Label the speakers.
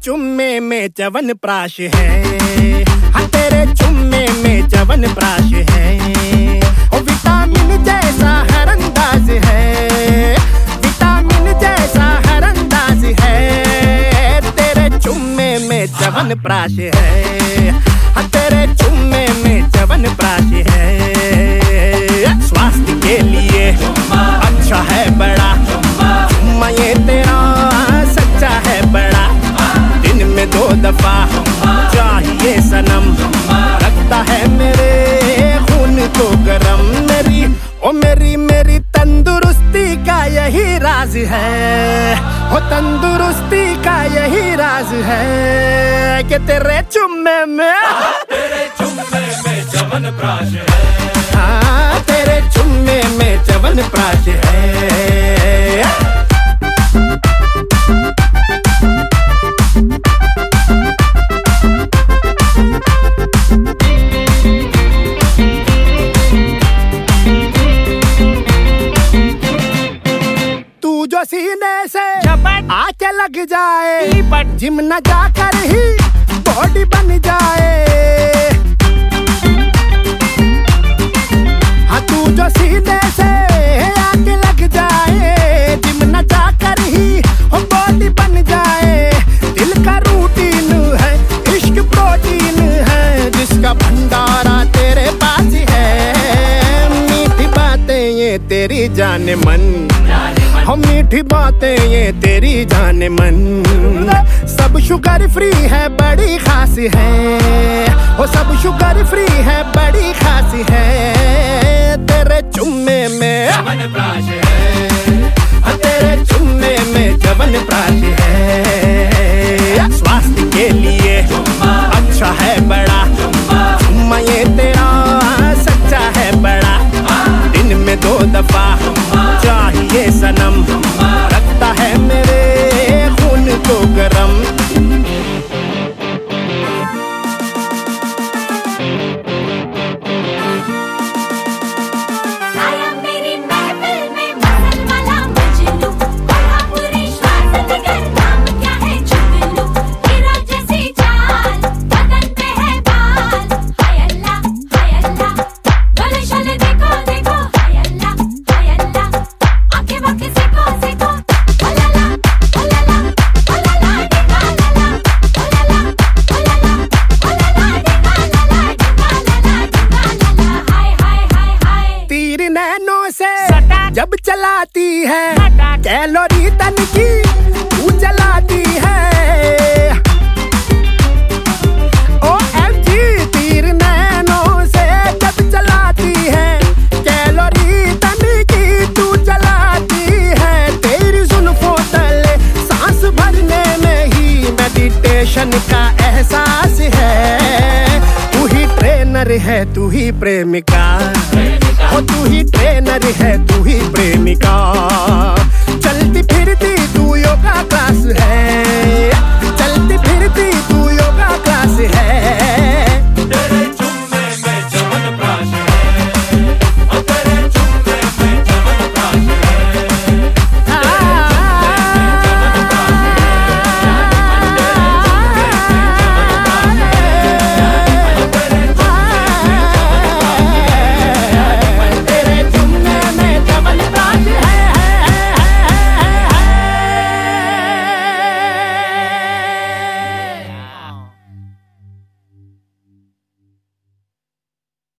Speaker 1: चुम्मे में च्यवनप्राश है, हाँ तेरे चुम्मे में च्यवनप्राश है। ओ विटामिन जैसा हर अंदाज है, विटामिन जैसा हर अंदाज है। तेरे चुम्मे में च्यवनप्राश है, हाँ तेरे चुम्मे में च्यवनप्राश है। स्वास्थ्य के लिए अच्छा है बड़ा चुम्मा ये तेरा, सच्चा है बड़ा। दिन में 2 दफा चाहिए सनम, रखता है मेरे खून को गरम। मेरी तंदुरुस्ती का यही राज है, हो तंदुरुस्ती का यही राज है कि तेरे चुम्मे में च्यवनप्राश है। हाँ तेरे चुम्मे में च्यवनप्राश है। तू जो सीने से आके लग जाए, जिम न जाकर ही बॉडी बन जाए। हाँ तू जो सीने से आके लग जाए, जिम न जाकर ही बॉडी बन जाए। दिल का रूटीन है, इश्क प्रोटीन है, जिसका भंडारा तेरे पास है। मीठी बातें ये तेरी जाने मन, हम मीठी बातें ये तेरी जाने मन। सब शुगर फ्री है बड़ी खास है, वो सब शुगर फ्री है बड़ी खास है। तेरे चुम्मे में च्यवनप्राश है, तेरे चुम्मे में च्यवनप्राश है। स्वास्थ्य के लिए अच्छा है बड़ा चुम्मा ये तेरा, सच्चा है बड़ा। दिन में 2 दफा चाहिए सनम, रखता है मेरे खून को गरम। जब चलाती है कैलोरी तन की तू जलाती है। OMG तीर नैनों से जब चलाती है, कैलोरी तन की तू जलाती है। तेरी जुल्फों तले सांस भरने में ही मेडिटेशन का एहसास है। तू ही ट्रेनर है, तू ही प्रेमिका, हो तू ही ट्रेनर है, तू ही प्रेमिका। चलती फिरती तू योगा क्लास है।